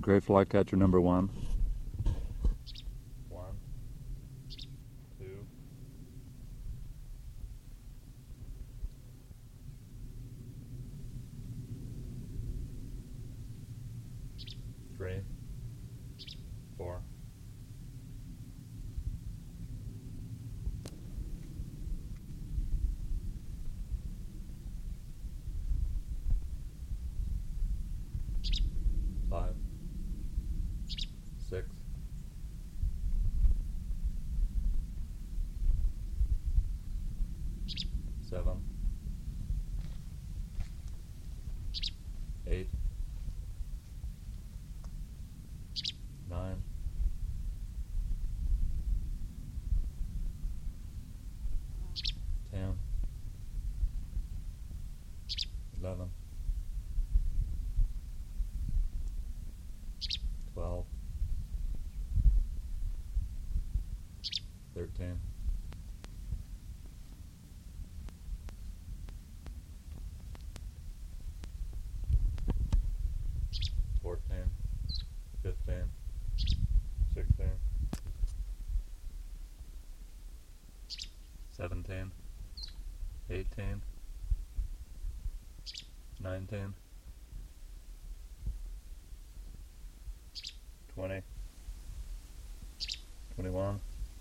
Gray flycatcher number 1. 1, 2, 3, 4, 5, 6, 7, 8, 9, 10, 11, 12, 13, 14, 15, 16, 17, 18, 19, 20, 21,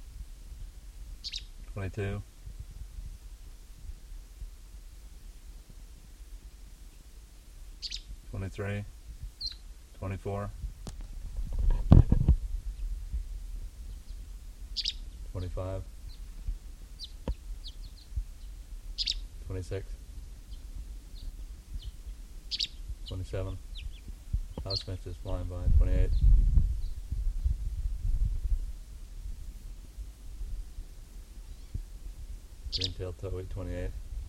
22, 23, 24, 25, 26, 27, house fence is flying by, 28, green-tailed towhee, 28,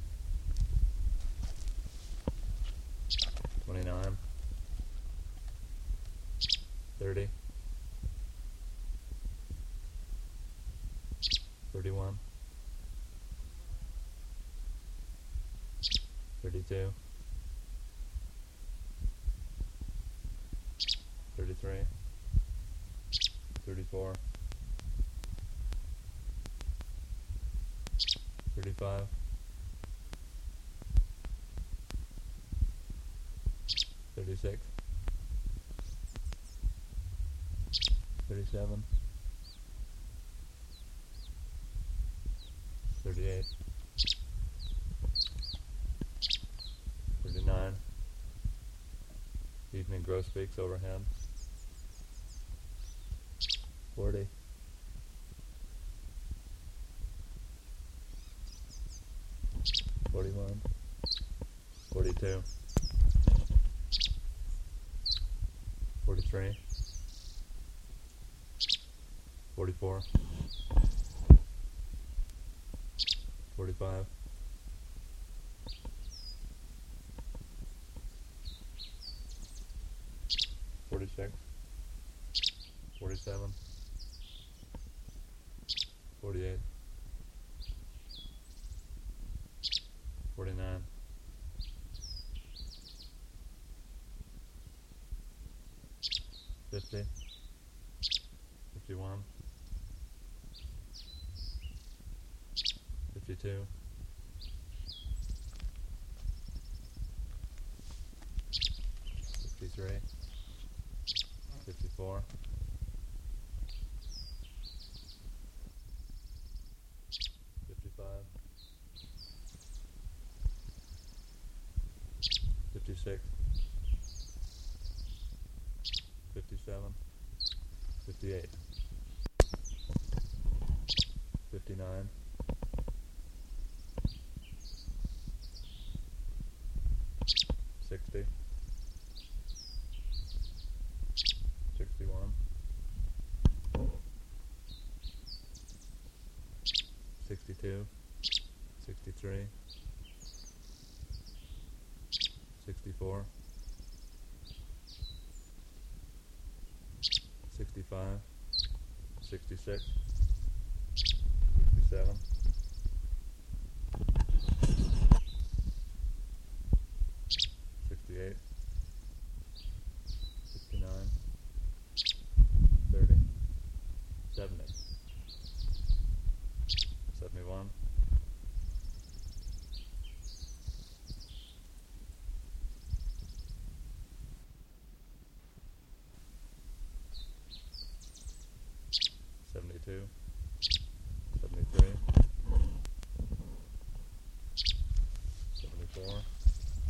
29, 30, 31, 32, 33, 34, 35, 36, 37, 38, 39, evening grosbeaks overhead, 40, 41, 42, 43, 44, 45, 46, 47, 48, 49, 50, 51, 52, 53, 54, 55, 56, 57, 58, 59, 60, 61, 62, 63, 64, 65, 66, 67, 68, 69, 21.